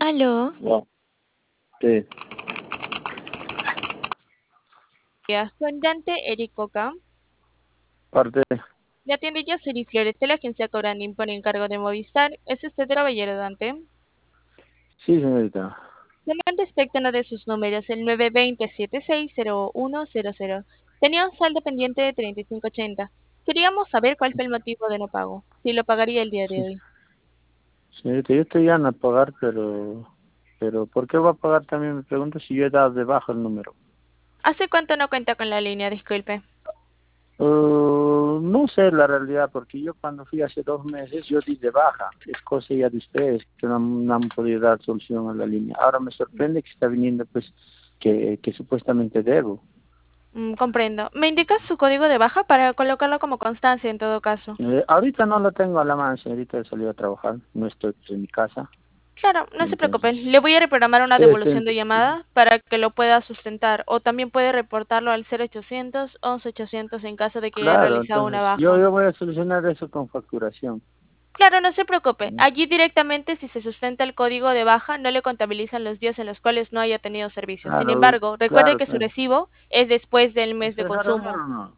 Aló, Ya, sí, ya, soy Dante Eric Coca. parte, Le atiende yo, Seri Floretel, agencia Cobrandín por encargo de Movistar. ¿Es usted caballero Dante? sí, señorita. Llaman respecto a uno de sus números, el 920-760100. Tenía un saldo pendiente de 3580. Queríamos saber cuál fue el motivo de no pago, si lo pagaría el día de Sí, hoy. señorita, yo estoy ya a pagar, pero ¿por qué va a pagar también? Me pregunto si yo he dado de baja el número. ¿Hace cuánto no cuenta con la línea? Disculpe. No sé la realidad, porque yo cuando fui hace 2 meses, yo di de baja. Es cosa ya de ustedes que no han podido dar solución a la línea. Ahora me sorprende que está viniendo, pues, que supuestamente debo. Comprendo. ¿Me indica su código de baja para colocarlo como constancia en todo caso? Ahorita no lo tengo a la mano, señorita, he salido a trabajar, no estoy pues, en mi casa, Claro, no se entonces... preocupen. Le voy a reprogramar una Sí, devolución de llamada para que lo pueda sustentar o también puede reportarlo al 0800 11 800 en caso de que haya claro, realizado una entonces baja. yo voy a solucionar eso con facturación. Claro, no se preocupe. ¿No? Allí directamente si se sustenta el código de baja no le contabilizan los días en los cuales no haya tenido servicio. Sin Claro, embargo, recuerde claro, que su claro. recibo es después del mes ¿Es de dejar hablar consumo. o no?